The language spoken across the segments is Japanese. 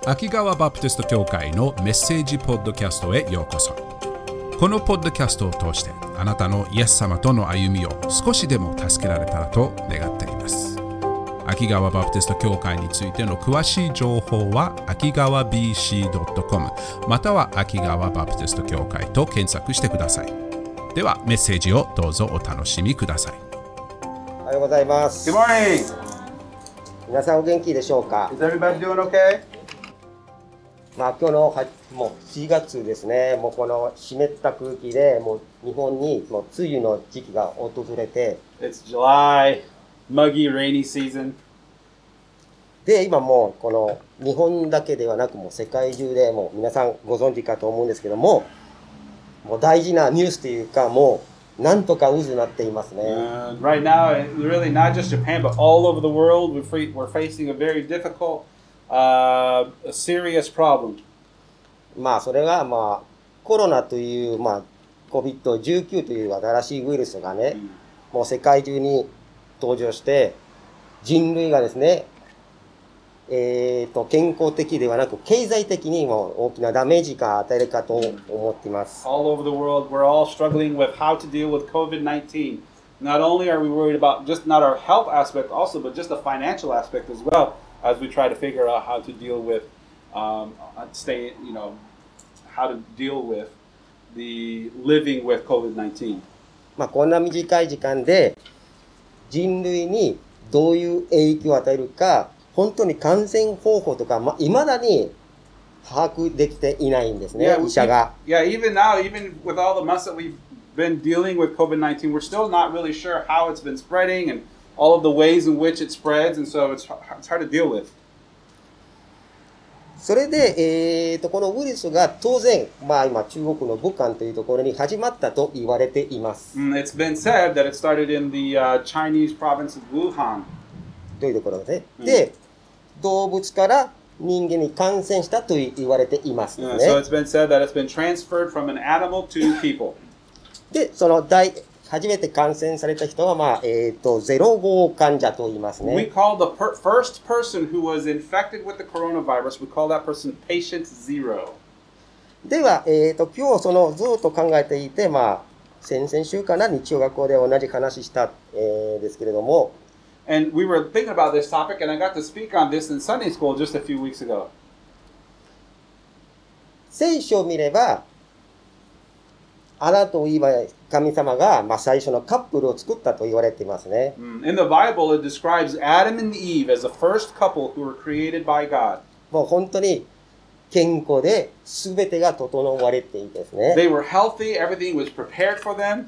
秋川バプテスト教会のメッセージポッドキャストへようこそ。このポッドキャストを通してあなたのイエス様との歩みを少しでも助けられたらと願っています。秋川バプテスト教会についての詳しい情報は秋川 BC.com または秋川バプテスト教会と検索してください。ではメッセージをどうぞお楽しみください。 おはようございます。 Good morning. 皆さんお元気でしょうか。 Is everybody doing okay? 今日のもう7月ですね。もうこの湿った空気でもう日本にもう梅雨の時期が訪れて、 It's July, muggy, rainy season. で今もうこの日本だけではなくもう世界中でもう皆さんご存知かと思うんですけども、もう大事なニュースというかもうなんとか渦になっていますね。 Right now, really not just Japan, but all over the world, we're facing a very difficult, a serious problem. それがコロナというCOVID-19 という新しいウイルスがね、もう世界中に登場して人類がですね、健康的ではなく経済的にも大きなダメージが与えるかと思っています。 All over the world, we're all struggling with how to deal with COVID-19. Not only are we worried about just not our health aspect also, but just the financial aspect as well, as we try to figure out how to deal with, how to deal with the living with COVID-19. こんな短い時間で人類にどういう影響を与えるか、本当に感染方法とか、未だに把握できていないんですね、医者が。 Even now, even with all the months that we've been dealing with COVID-19, we're still not really sure how it's been spreading and all of the ways in which it spreads, and so it's hard to deal with. それで、このウイルスが当然、今中国の武漢というところに始まったと言われています。 It's been said that it started in the Chinese province of Wuhan. というところですね。で、動物から人間に感染したと言われていますね。 So it's been said that it's been transferred from an animal to people. で、初めて感染された人は、0号患者と言いますね。 We call the first person who was infected with the coronavirus, we call that person patient zero. では、今日ずっと考えていて、先々週かな、日曜学校で同じ話した、ですけれども、 And we were thinking about this topic, and I got to speak on this in Sunday school just a few weeks ago. 聖書を見れば、アダムとイーヴは神様が、最初のカップルを作ったと言われていますね。 In the Bible, it describes Adam and Eve as the first couple who were created by God. もう本当に健康で全てが整われていてですね。 They were healthy, everything was prepared for them.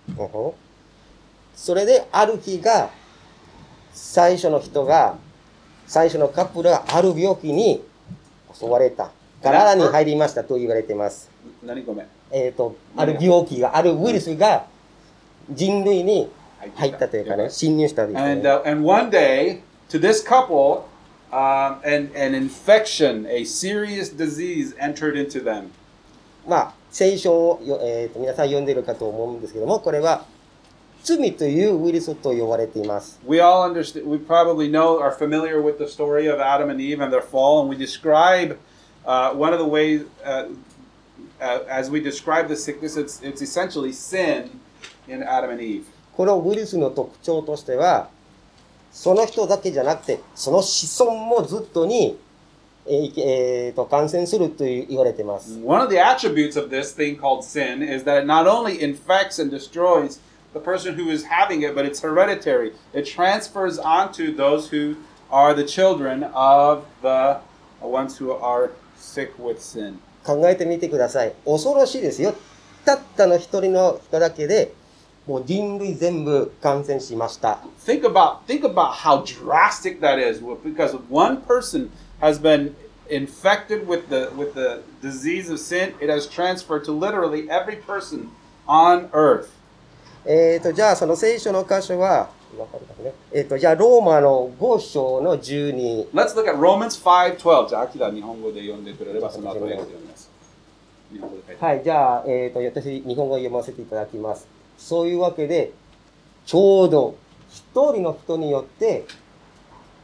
それである日が、最初のカップルがある病気に襲われた。体に入りましたと言われています。 何ごめん。 ある病気が、あるウイルスが人類に入ったというかね、侵入したというかね。 And one day, to this couple, an infection, a serious disease entered into them. 聖書を皆さん読んでいるかと思うんですけども、これは罪というウイルスと呼ばれています。 We all understand, we probably are familiar with the story of Adam and Eve and their fall, and we describe one of the ways, as we describe the sickness, it's essentially sin in Adam and Eve. このウイルスの特徴としては、その人だけじゃなくて、その子孫もずっとに、感染すると言われています。 One of the attributes of this thing called sin is that it not only infects and destroys the person who is having it, but it's hereditary. It transfers onto those who are the children of the ones who are sick with sin. 考えてみてください。恐ろしいですよ。たったの一人の人だけで、もう人類全部感染しました。 Think about how drastic that is, because one person has been infected with the disease of sin. It has transferred to literally every person on earth. じゃあその聖書の箇所は、じゃあローマの5章の12。 Let's look at Romans 5:12. じゃあ、秋田日本語で読んでくれればその後英語で読みます。 はい、じゃあ、私、日本語を読ませていただきます。そういうわけで、ちょうど一人の人によって、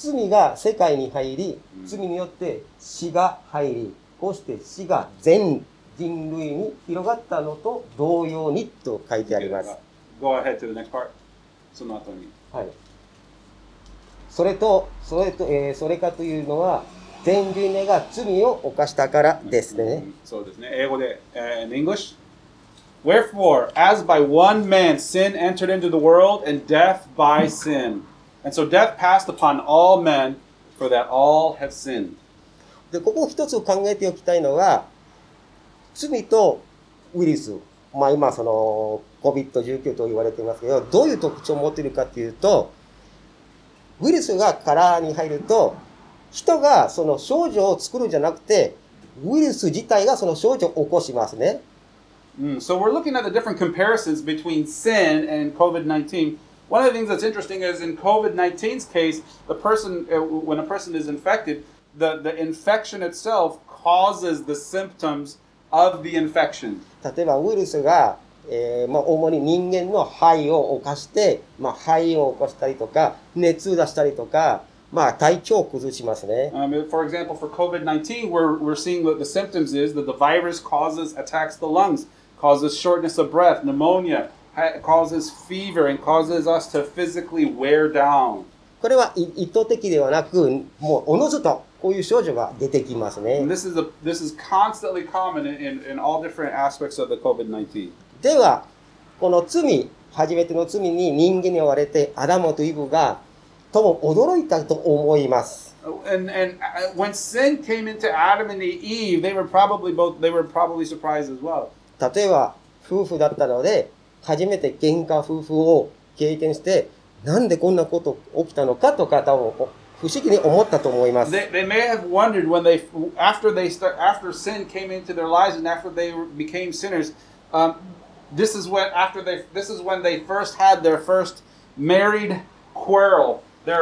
罪が世界に入り、罪によって死が入り、こうして死が全人類に広がったのと同様にと書いてあります。 Go ahead to the next part. その後に。 はい。それかというのは、全人類が罪を犯したからですね。 そうですね。英語で、in English. Wherefore, as by one man sin entered into the world, and death by sin. And so death passed upon all men, for that all have sinned. で、ここ一つ考えておきたいのは、罪とウイルス、今その COVID-19 と言われていますけど、どういう特徴を持っているかというと、ウイルスが体に入ると、人がその症状を作るんじゃなくて、ウイルス自体がその症状を起こしますね。 So we're looking at the different comparisons between sin and COVID-19. One of the things that's interesting is in COVID-19's case, when a person is infected, the infection itself causes the symptoms of the infection. 例えばウイルスが、主に人間の肺を侵して、肺を起こしたりとか、熱出したりとか、体調を崩しますね。 For example, for COVID-19, we're seeing what the symptoms is that the virus attacks the lungs, causes shortness of breath, pneumonia, causes fever, and causes us to physically wear down. これは意図的ではなく、もうおのずとこういう症状が出てきますね。 And this is constantly common in all different aspects of the COVID-19. では、この初めての罪に人間に追われて、アダムとイブがとも驚いたと思います。 And when sin came into Adam and Eve, they were probably surprised as well. 例えば夫婦だったので、初めて喧嘩夫婦を経験して、なんでこんなこと起きたのかとか、多分不思議に思ったと思います。 They may have wondered after sin came into their lives and after they became sinners. This is when they first had their first married quarrel.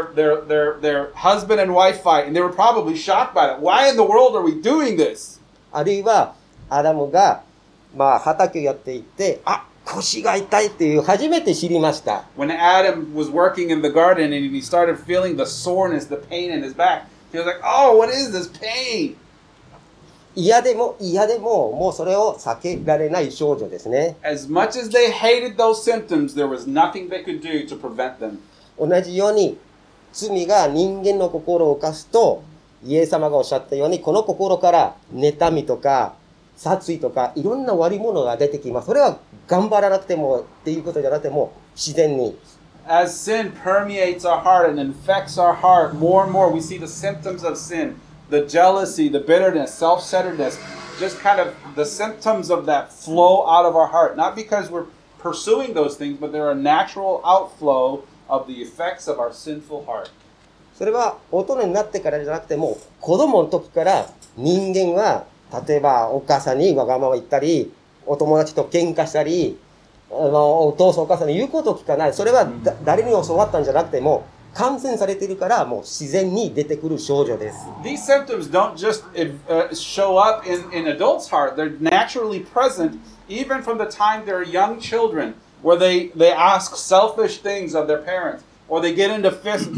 Their husband and wife fight, and they were probably shocked by it. Why in the world are we doing this? あるいはアダムが畑をやっていて、腰が痛いっていう初めて知りました。 When Adam was working in the garden and he started feeling the soreness, the pain in his back, he was like, "Oh, what is this pain?" 嫌でももうそれを避けられない症状ですね。 As much as they hated those symptoms, there was nothing they could do to prevent them. 同じように罪が人間の心を犯すと、イエス様がおっしゃったように、この心から妬みとか殺意とかいろんな悪いものが出てきます。それは頑張らなくてもっていうことじゃなくても自然に。 As sin permeates our heart and infects our heart, more and more we see the symptoms of sin, the jealousy, the bitterness, self-centeredness, just kind of the symptoms of that flow out of our heart. Not because we're pursuing those things, but they're a natural outflow of the effects of our sinful heart. それは大人になってからじゃなくても、子供の時から人間は、例えばお母さんにわがまま言ったり、お友達と喧嘩したり、お父さんお母さんの言うことを聞かない。それは誰に教わったんじゃなくても、感染されているからもう自然に出てくる症状です。 These symptoms don't just show up in adults' heart. They're naturally present even from the time they're young children, where they ask selfish things of their parents, or they get into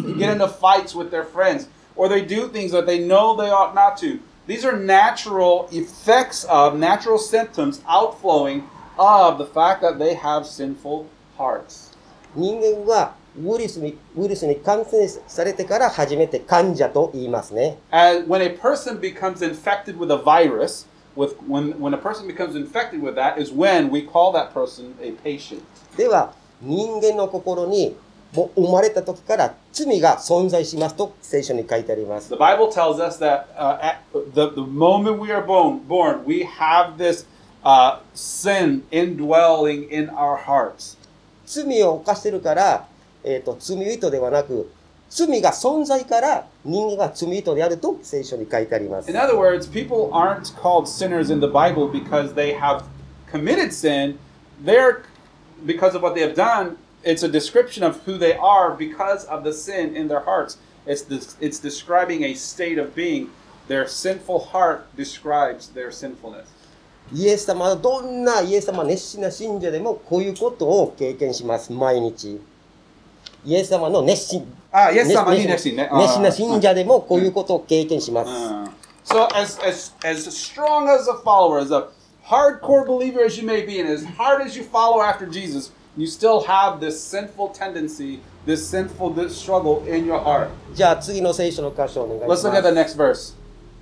fights with their friends, or they do things that they know they ought not to. These are natural effects of, natural symptoms outflowing of the fact that they have sinful hearts. 人間はウイルスに感染されてから初めて患者と言いますね。 And when a person becomes infected with a virus, when a person becomes infected with that is when we call that person a patient. では人間の心にもう生まれた時から罪が存在しますと聖書に書いてあります。 The Bible tells us that at the moment we are born, we have this sin indwelling in our hearts. 罪を犯してるから、罪人ではなく、罪が存在から人間が罪人であると聖書に書いてあります。 In other words, people aren't called sinners in the Bible because they have committed sin. Because of what they have done, it's a description of who they are because of the sin in their hearts. It's describing a state of being. Their sinful heart describes their sinfulness. イエス様はどんなイエス様熱心な信者でもこういうことを経験します、毎日。 イエス様の熱心、 イエス様に熱心ね。 熱心な信者でもこういうことを経験します。 So as strong as a follower, as a hardcore believer as you may be, and as hard as you follow after Jesus, you still have this sinful tendency, this sinful struggle in your heart. じゃあ次の聖書の箇所をお願いしま Let's す。 look at the next verse.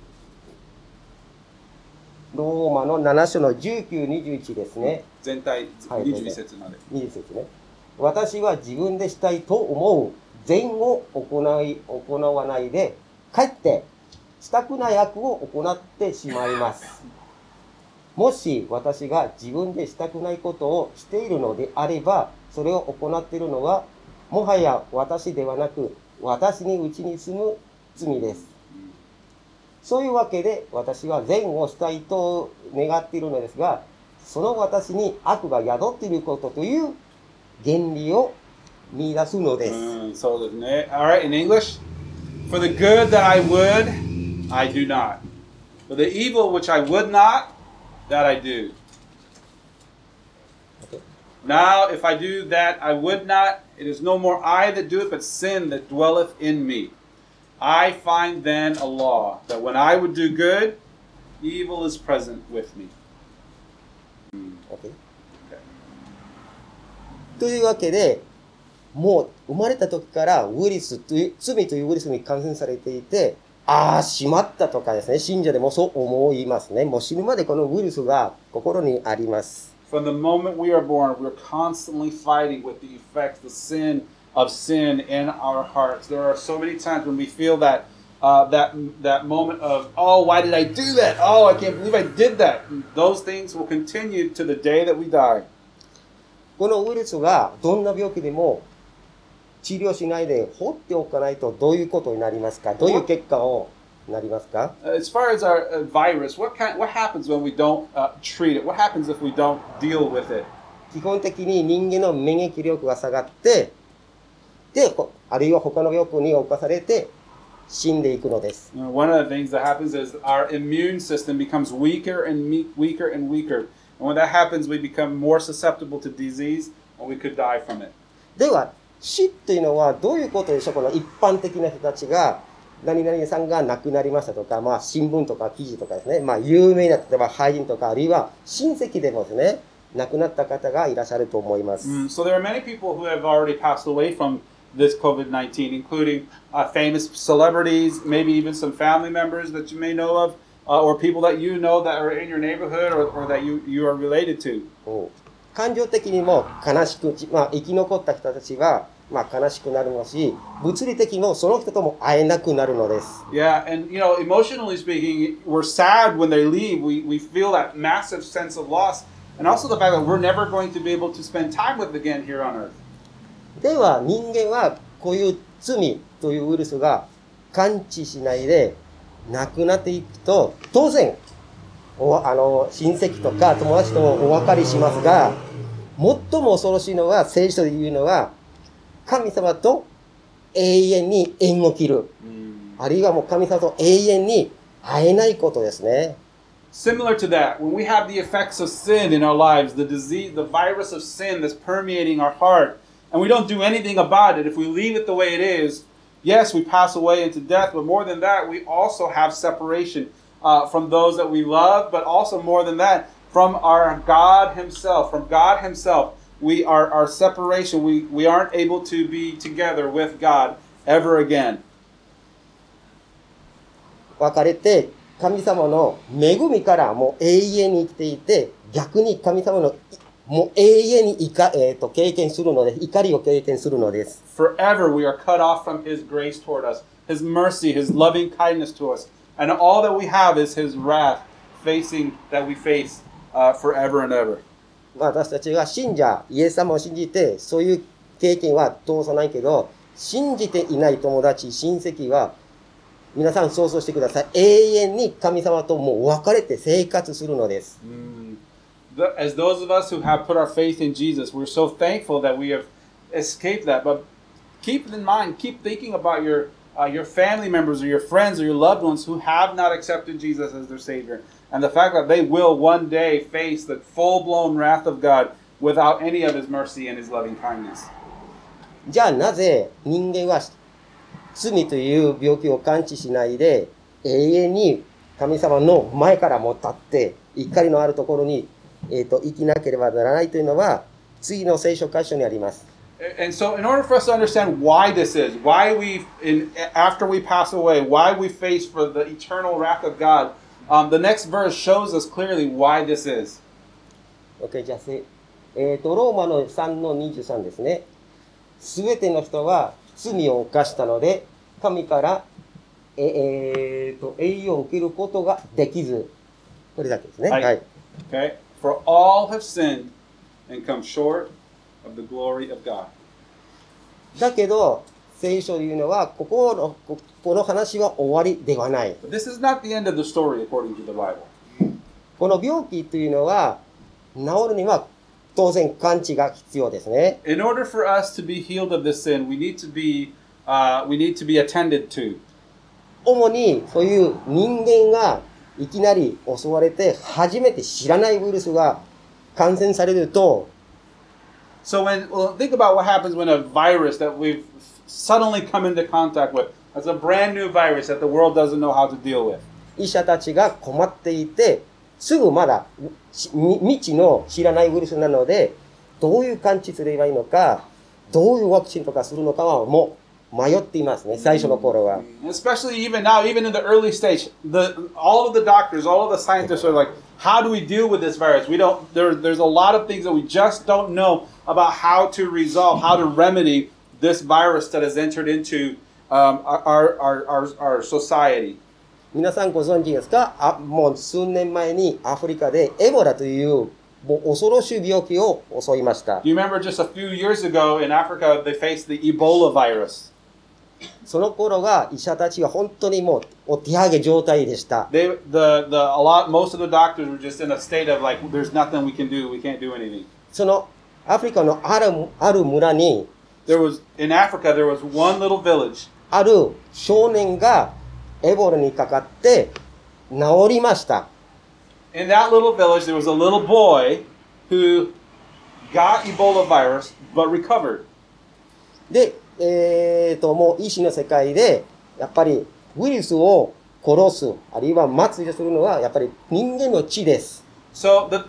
ローマの7章の19、21ですね。 全体はい 21節まで。 20節ね。私は自分でしたいと思う善を行わないで、かえってしたくない悪を行ってしまいます。もし私が自分でしたくないことをしているのであれば、それを行っているのは、もはや私ではなく、私にうちに住む罪です。そういうわけで、私は善をしたいと願っているのですが、その私に悪が宿っていることという原理を見出すのです。 そうですね。Alright, in English. For the good that I would, I do not. For the evil which I would not, that I do. Now, if I do that I would not, it is no more I that do it, but sin that dwelleth in me. I find then a law, that when I would do good, evil is present with me. Okay. というわけで、もう生まれた時からウイルスという罪というウイルスに感染されていて、ああ、しまったとかですね、信者でもそう思いますね。もう死ぬまでこのウイルスが心にあります。 From the moment we are born, we're constantly fighting with the effects, the sin of sin in our hearts. There are so many times when we feel that that moment of, oh, why did I do that? Oh, I can't believe I did that. And those things will continue to the day that we die. このウイルスがどんな病気でも治療しないで放っておかないとどういうことになりますか？どういう結果をなりますか？ As far as our virus, what happens when we don't treat it? What happens if we don't deal with it? 基本的に人間の免疫力が下がって、で、あるいは他の病気に侵されて死んでいくのです。 One of the things that happens is our immune system becomes weaker and weaker and weaker. And when that happens, we become more susceptible to disease, and we could die from it. では、死っていうのはどういうことでしょう？この一般的な人たちが、何々さんが亡くなりましたとか、まあ新聞とか記事とかですね、まあ有名な、例えば俳人とか、あるいは親戚でもですね、亡くなった方がいらっしゃると思います。 So there are many people who have already passed away from this COVID-19, including famous celebrities, maybe even some family members that you may know of, or people that you know that are in your neighborhood or that you are related to. 感情的にも悲しく、まあ生き残った人たちは、まあ悲しくなるのし、物理的にもその人とも会えなくなるのです。 Yeah, and you know, emotionally speaking, we're sad when they leave. We feel that massive sense of loss, and also the fact that we're never going to be able to spend time with them again here on earth. では人間はこういう罪というウイルスが感知しないでなくなっていくと、当然親戚とか友達ともお分かりしますが、最も恐ろしいのは聖書で言うのは、神様と永遠に縁を切る、あるいはもう神様と永遠に会えないことですね。 Similar to that, when we have the effects of sin in our lives, the disease, the virus of sin that's permeating our heart, and we don't do anything about it, if we leave it the way it is, yes, we pass away into death, but more than that, we also have separation from those that we love, but also more than that, from our God Himself. From God Himself, we are our separation. We aren't able to be together with God ever again. 別れて神様の恵みからもう永遠に生きていて、逆に神様のもう永遠に経験するので、怒りを経験するのです。 Forever we are cut off from His grace toward us, His mercy, His loving kindness to us. And all that we have is His wrath that we face forever and ever. 私たちが信者、イエス様を信じて、そういう経験は通さないけど、信じていない友達、親戚は、皆さん想像してください。永遠に神様ともう別れて生活するのです。 As those of us who have put our faith in Jesus, we're so thankful that we have escaped that. But keep in mind, keep thinking about your family members or your friends or your loved ones who have not accepted Jesus as their Savior. And the fact that they will one day face the full-blown wrath of God without any of His mercy and His loving kindness. じゃあなぜ人間は罪という病気を感知しないで永遠に神様の前からも立って怒りのあるところに、生きなければならないというのは次の聖書箇所にあります。 And so, in order for us to understand why this is, why after we pass away, why we face for the eternal wrath of God, the next verse shows us clearly why this is. OK、じゃあローマの3の23ですね。すべての人は罪を犯したので、神から、栄誉を受けることができず。これだけですね。 はい。 はい。 Okay? For all have sinned and come short of the glory of God. だけど、聖書というのは、この話は終わりではない。 But this is not the end of the story according to the Bible. この病気というのは、治るには当然完治が必要ですね。 In order for us to be healed of this sin, we need to be attended to. 主にそういう人間がいきなり襲われて初めて知らないウイルスが感染されると、 So think about what happens when a virus that we've suddenly come into contact with, as a brand new virus that the world doesn't know how to deal with. 医者たちが困っていて、すぐまだ未知の知らないウイルスなので、どういう感知すればいいのか、どういうワクチンとかするのかはもう迷っていますね、最初の頃は。 Especially even now, even in the early stage, all of the doctors, all of the scientists are like, how do we deal with this virus? There's a lot of things that we just don't know about how to resolve, how to remedy this virus that has entered into our society. 皆さんご存知ですか？もう数年前にアフリカでエボラというもう恐ろしい病気を襲いました。 Do you remember just a few years ago in Africa they faced the Ebola virus? その頃が医者たちは本当にもうお手上げ状態でした。 Most of the doctors were just in a state of like, there's nothing we can do, we can't do anything. そのアフリカのある村に、 in Africa there was one little village. ある少年がエボラにかかって治りました。 In that little village there was a little boy who got Ebola virus but recovered. で、もう医師の世界でやっぱりウイルスを殺すあるいは末期するのはやっぱり人間の血です。 So one of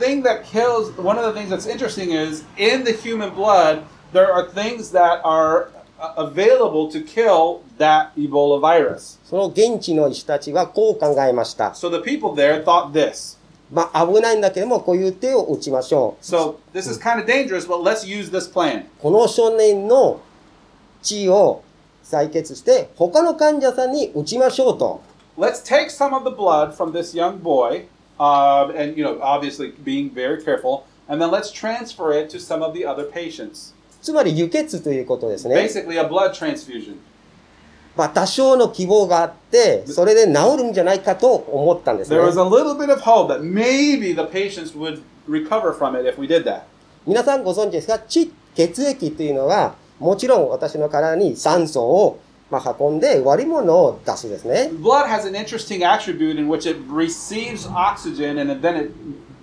the things that's interesting is in the human blood there are things that are available to kill that Ebola virus. その現地の医師たちはこう考えました。 So the people there thought this. まあ危ないんだけどもこういう手を打ちましょう。 So this is kind of dangerous, but let's use this plan. この少年の血を採血して他の患者さんに打ちましょうと。 Let's take some of the blood from this young boy, and obviously being very careful, and then let's transfer it to some of the other patients. つまり輸血ということですね。 Basically a blood transfusion. まあ多少の希望があって、それで治るんじゃないかと思ったんですね。 There was a little bit of hope that maybe the patients would recover from it if we did that. 皆さんご存知ですか？血液というのはもちろん私の体に酸素を運んで悪いものを出すですね。 Blood has an interesting attribute in which it receives oxygen and then it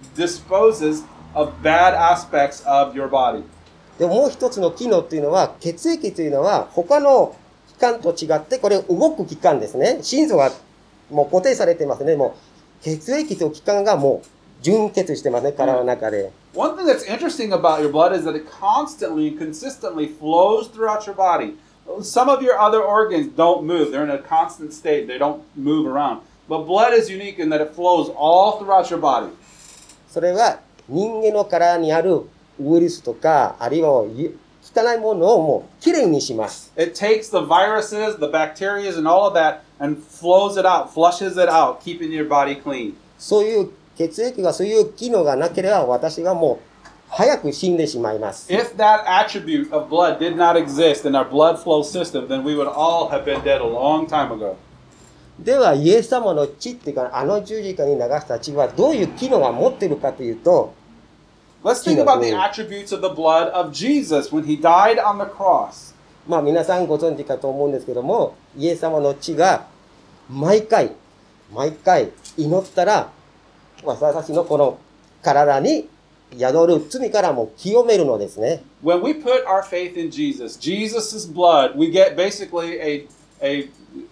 disposes of bad aspects of your body. でもう一つの機能というのは血液というのは他の器官と違ってこれ動く器官ですね。心臓がもう固定されてますね。もう血液と器官がもう純血してますね、体の中で。 One thing that's interesting about your blood is that it constantly and consistently flows throughout your body. Some of your other organs don't move. They're in a constant state. They don't move around. But blood is unique in that it flows all throughout your body. それは人間の体にあるウイルスとか、あるいは汚いものをもうきれいにします。 It takes the viruses, the bacteria, and all of that and flows it out, flushes it out, keeping your body clean. そういう血液がそういう機能がなければ私がもう早く死んでしまいます。 If that attribute of blood did not exist in our blood flow system, then we would all have been dead a long time ago. ではイエス様の血っていうか十字架に流した血はどういう機能が持っているかというと、 Let's think about the attributes of the blood of Jesus when he died on the cross. まあ皆さんご存知かと思うんですけども、イエス様の血が毎回祈ったら私たちのこの体に宿る罪からも清めるのですね。 When we put our faith in Jesus, Jesus' blood, we get basically a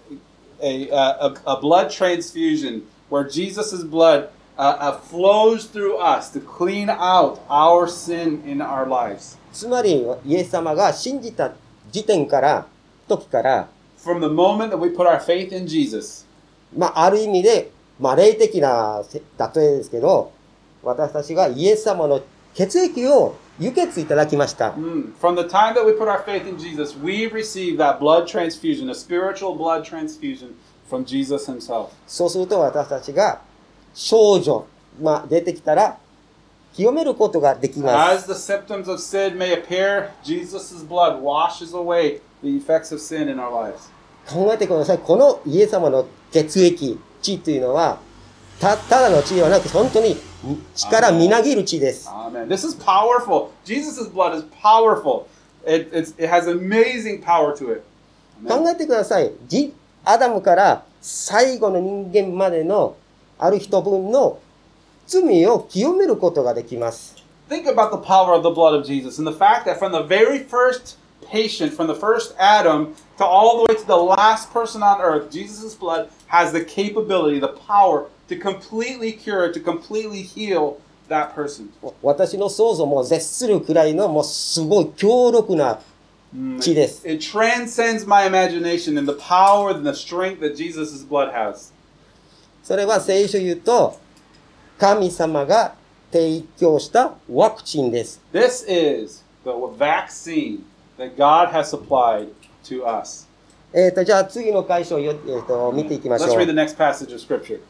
blood transfusion where Jesus' blood flows through us to clean out our sin in our lives. つまり、イエス様が信じた時から、 From the moment that we put our faith in Jesus, ある意味で、霊的な例えですけど、私たちがイエス様の血液を輸血いただきました。 from the time that we put our faith in Jesus, we receive that blood transfusion, a spiritual blood transfusion from Jesus himself. そうすると私たちが症状、出てきたら清めることができます。 As the symptoms of sin may appear, Jesus' blood washes away the effects of sin in our lives. 考えてください。このイエス様の血液、血というのは、ただの血ではなく、本当に力みなぎる血です。 Amen. This is powerful. Jesus' blood is powerful. It has amazing power to it. 考えてください。アダムから最後の人間までのある人分の罪を清めることができます。 Think about the power of the blood of Jesus and the fact that from the very first patient, from the first Adam to all the way to the last person on earth, Jesus' blood has the capability, the power to completely cure, to completely heal that person. 私の想像も絶するくらいのもうすごい強力な血です。 It transcends my imagination in the power and the strength that Jesus' blood has. それは聖書言うと、神様が提供したワクチンです。 This is the vaccine that God has supplied to us. じゃあ次の箇所を見ていきましょう。 Let's read the next passage of Scripture.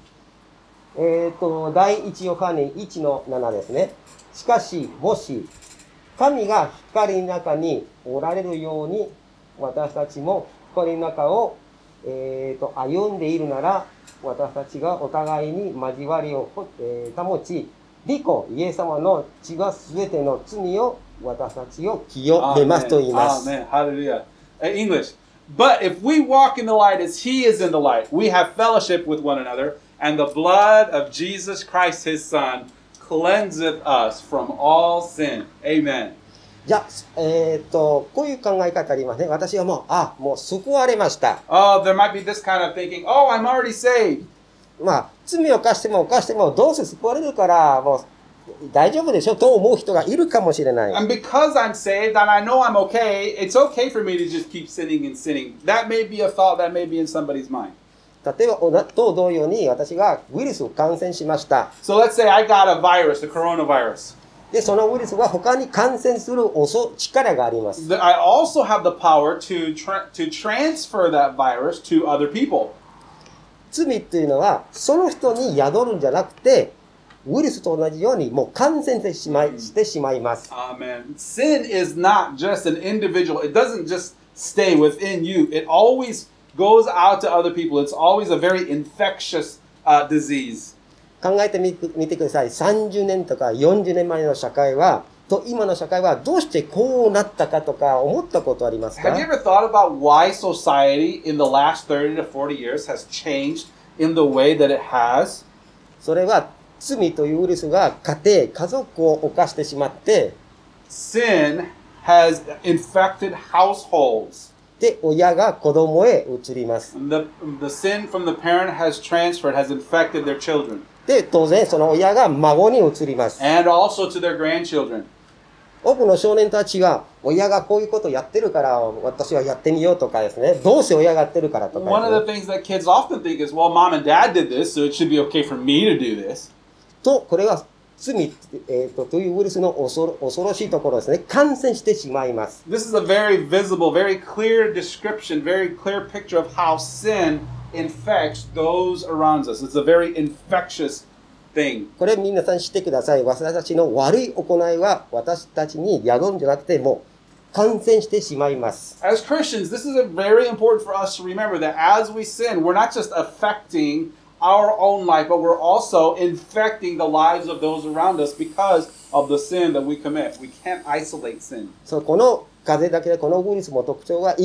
第一ヨハネ1の7ですね。しかし、もし、神が光の中におられるように、私たちも光の中を、歩んでいるなら、私たちがお互いに交わりを、保ち、利己、イエス様の血がすべての罪を私たちを清めますと言います。 Amen. Hallelujah. English. But if we walk in the light as He is in the light, we have fellowship with one another, and the blood of Jesus Christ, His Son, cleanseth us from all sin. Amen. じゃあ、こういう考え方ありますね。私はもう救われました。 Oh, there might be this kind of thinking, oh, I'm already saved. 罪を犯してもどうせ救われるから、もう大丈夫でしょと思う人がいるかもしれない。 And because I'm saved and I know I'm okay, it's okay for me to just keep sinning and sinning. That may be a thought that may be in somebody's mind. 例えば、と同様に私がウイルスを感染しました。 So let's say I got a virus, the coronavirus. で、そのウイルスは他に感染する力があります。 I also have the power to transfer that virus to other people. 罪っていうのは、その人に宿るんじゃなくて、ウイルスと同じようにもう感染してしまいます。 Amen. Sin is not just an individual. It doesn't just stay within you. It always goes out to other people. It's always a very infectious disease. 考えてみてください。30年とか40年前の社会と今の社会はどうしてこうなったかとか思ったことありますか？ Have you ever thought about why society in the last 30 to 40 years has changed in the way that it has? それは罪というウイルスが家族を犯してしまって、 Sin has infected households. で、親が子供へ移ります。 The sin from the parent has transferred, has infected their children. で、当然その親が孫に移ります。 And also to their grandchildren. 多くの少年たちが親がこういうことをやってるから私はやってみようとかですね。どうせ親がやってるからとか、 One of the things that kids often think is, well, mom and dad did this, so it should be okay for me to do this. と、これは罪、というウイルスの恐ろしいところですね。感染してしまいます。 This is a very visible, very clear description, very clear picture of how sin infects those around us. It's a very infectious thing. これ皆さん知ってください。私たちの悪い行いは私たちに宿るんじゃなくてもう感染してしまいます。 As Christians, this is very important for us to remember that as we sin, we're not just affecting our own life, but we're also infecting the lives of those around us because of the sin that we commit. We can't isolate sin. この風邪だけでこのウイルスも特徴は一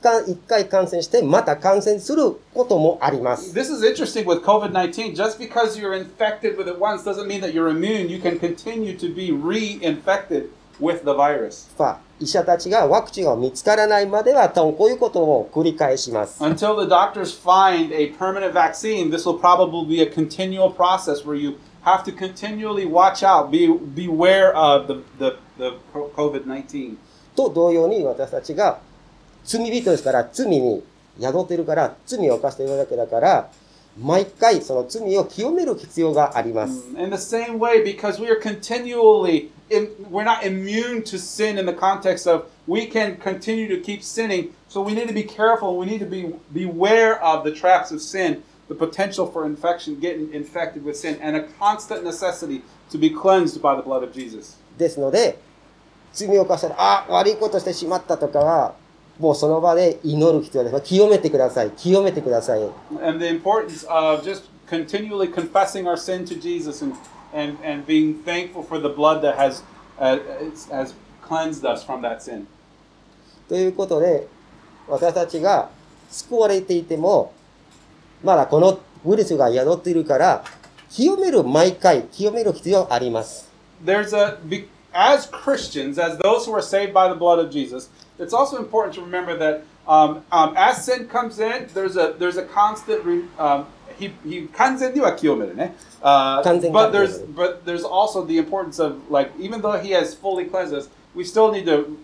一回感染してまた感染することもあります。 This is interesting with COVID-19. Just because you're infected with it once doesn't mean that you're immune. You can continue to be reinfected with the virus. 医者たちがワクチンが見つからないまでは多分こういうことを繰り返します。 Until the doctors find a permanent vaccine, this will probably be a continual process where you have to continually watch out, beware of the COVID-19. と同様に私たちが罪人ですから罪に宿っているから罪を犯しているわけだから毎回その罪を清める必要があります。 In the same way, because we are continually, we're not immune to sin in the context of we can continue to keep sinning, so we need to be careful, we need to beware of the traps of sin, the potential for infection, getting infected with sin, and a constant necessity to be cleansed by the blood of Jesus. ですので罪を犯したら悪いことしてしまったとかはもうその場で祈る必要です。清めてください。清めてください。 And the importance of just continually confessing our sin to Jesus and being thankful for the blood that has cleansed us from that sin. ということで私たちが救われていてもまだこのウイルスが宿っているから毎回清める必要があります。 As Christians, as those who are saved by the blood of Jesus, it's also important to remember that as sin comes in, there's a constant he 完全には清めるね. But there's also the importance of like even though he has fully cleansed us, we still need to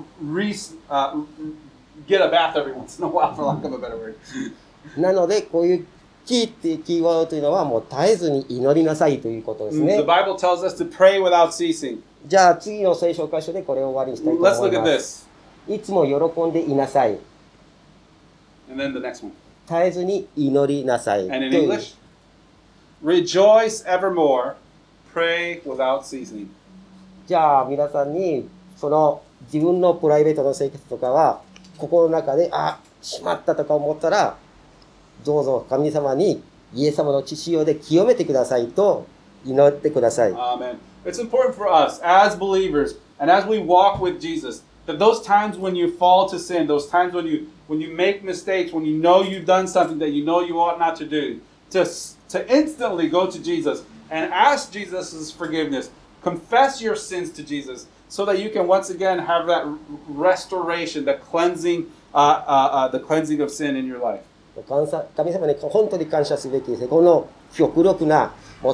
get a bath every once in a while, for lack of a better word. なのでこういうキーっていうキーワードというのはもう絶えずに祈りなさいということですね。 The Bible tells us to pray without ceasing. じゃあ次の聖書箇所でこれを終わりにしたいと思い Let's look at ま this. す。いつも喜んでいなさい。 And then the next one. 絶えずに祈りなさい。 And in English, rejoice evermore, pray without ceasing. じゃあ皆さんにその自分のプライベートの生活とかは心の中でしまったとか思ったらどうぞ神様にイエス様の血潮で清めてくださいと祈ってください。 Amen. It's important for us as believers and as we walk with Jesus that those times when you fall to sin, those times when you make mistakes, when you know you've done something that you know you ought not to do, to instantly go to Jesus and ask Jesus' forgiveness, confess your sins to Jesus, so that you can once again have that restoration, the cleansing of sin in your life. 神様に本当に感謝すべきですね。この極力な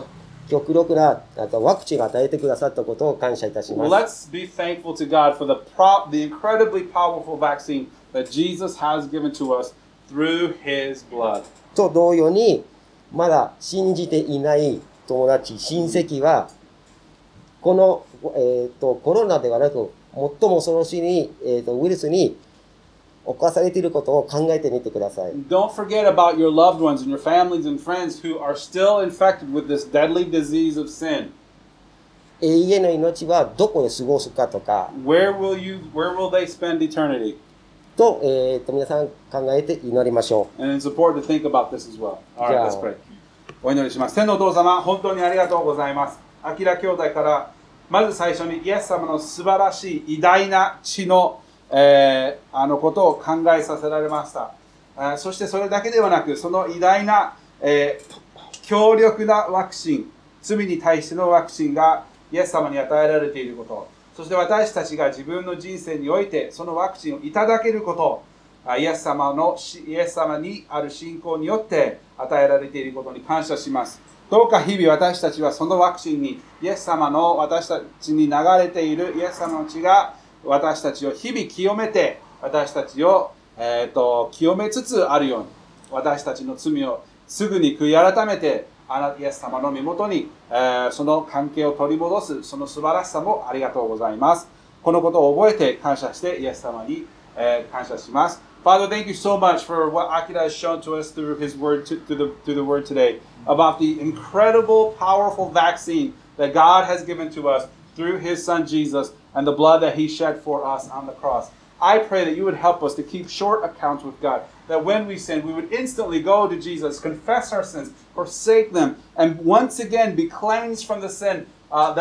ワクチンを与えてくださったことを感謝いたします。 Let's be thankful to God for the incredibly powerful vaccine that Jesus has given to us through His blood. と同様にまだ信じていない友達、親戚はこの、コロナではなく最も恐ろしい、ウイルスに侵されていることを考えてみてください。 Don't forget about your loved ones and your families and friends who are still infected with this deadly disease of sin. 永遠の命はどこで過ごすかとか Where will they spend eternity? と、皆さん考えて祈りましょう。 And it's important to think about this as well. All right, let's pray. お祈りします。天のお父様、本当にありがとうございます。アキラ兄弟からまず最初にイエス様の素晴らしい偉大な血のことを考えさせられました。そしてそれだけではなく、その偉大な、強力なワクチン、罪に対してのワクチンがイエス様に与えられていること、そして私たちが自分の人生においてそのワクチンをいただけること、イエス様にある信仰によって与えられていることに感謝します。どうか日々私たちはそのワクチンにイエス様の私たちに流れているイエス様の血が私たちを日々清めて私たちを、清めつつあるように私たちの罪をすぐに悔い改めてイエス様の身元に、その関係を取り戻すその素晴らしさもありがとうございます。このことを覚えて感謝してイエス様に、感謝します。Father, thank you so much for what Akira has shown to us through his word, through the word today, about the incredible, powerful vaccine that God has given to us through his son Jesus and the blood that he shed for us on the cross. I pray that you would help us to keep short accounts with God, that when we sin, we would instantly go to Jesus, confess our sins, forsake them, and once again be cleansed from the sin and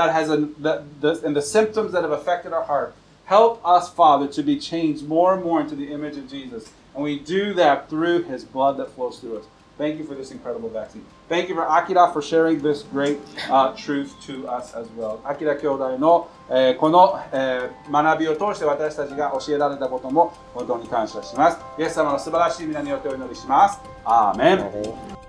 the symptoms that have affected our heart. Help us, Father, to be changed more and more into the image of Jesus. And we do that through His blood that flows through us. Thank you for this incredible vaccine. Thank you for Akira for sharing this great truth to us as well. Akira 兄弟の、この、学びを通して私たちが教えられたことも本当に感謝します。イエス様の素晴らしい皆によってお祈りします。アーメン。